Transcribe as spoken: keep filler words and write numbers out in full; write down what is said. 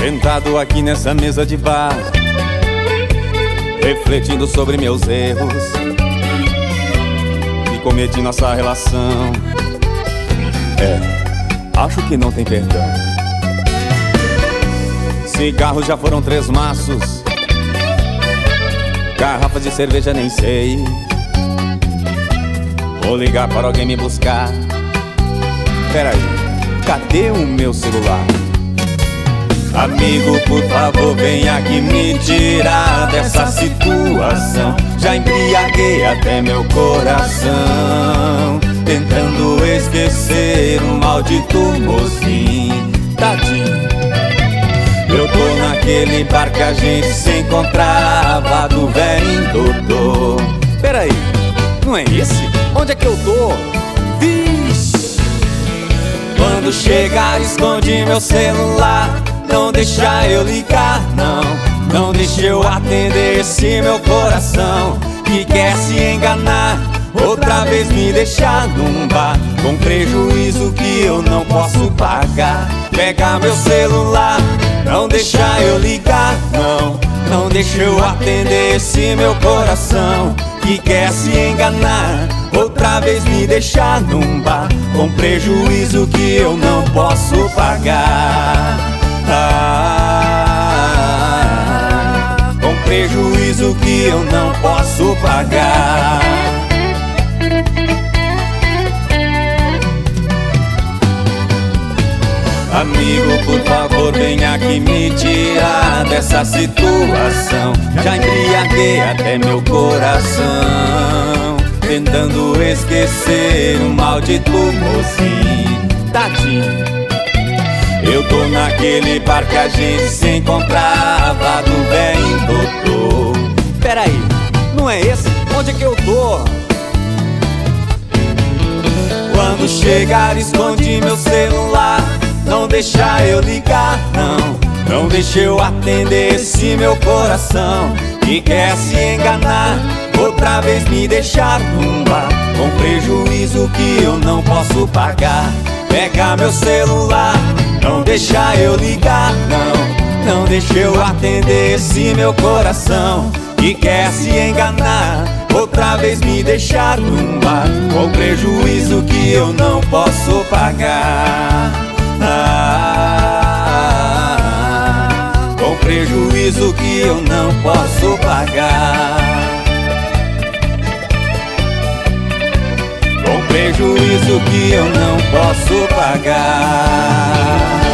Sentado aqui nessa mesa de bar, refletindo sobre meus erros que cometi nossa relação. É, acho que não tem perdão. Cigarros já foram três maços, garrafas de cerveja nem sei. Vou ligar para alguém me buscar. Peraí, cadê o meu celular? Amigo, por favor, vem aqui me tirar dessa situação. Já embriaguei até meu coração, tentando esquecer o maldito mocinho. Tadinho. Eu tô naquele bar que a gente se encontrava, do velhinho doutor. Peraí, não é esse? Onde é que eu tô? Vixe! Quando chegar, esconde meu celular. Não deixa eu ligar, não. Não deixa eu atender esse meu coração que quer se enganar, outra vez me deixar num bar com prejuízo que eu não posso pagar. Pega meu celular, não deixa eu ligar, não. Não deixa eu atender esse meu coração que quer se enganar, outra vez me deixar num bar com prejuízo que eu não posso pagar. Ah, com prejuízo que eu não posso pagar. Amigo, por favor, vem aqui me tirar dessa situação. Já embriaguei até meu coração, tentando esquecer o maldito mocinho. Tadinho. Eu tô naquele bar que a gente se encontrava, do velhinho doutor. Peraí, não é esse? Onde é que eu tô? Quando chegar, esconde meu celular. Não deixa eu ligar, não. Não deixa eu atender esse meu coração que quer se enganar, outra vez me deixar num bar com prejuízo que eu não posso pagar. Pega meu celular, não deixa eu ligar, não. Não deixa eu atender esse meu coração que quer se enganar, outra vez me deixar num bar com prejuízo que eu não posso pagar. Ah, com prejuízo que eu não posso pagar. Com prejuízo que eu não posso pagar.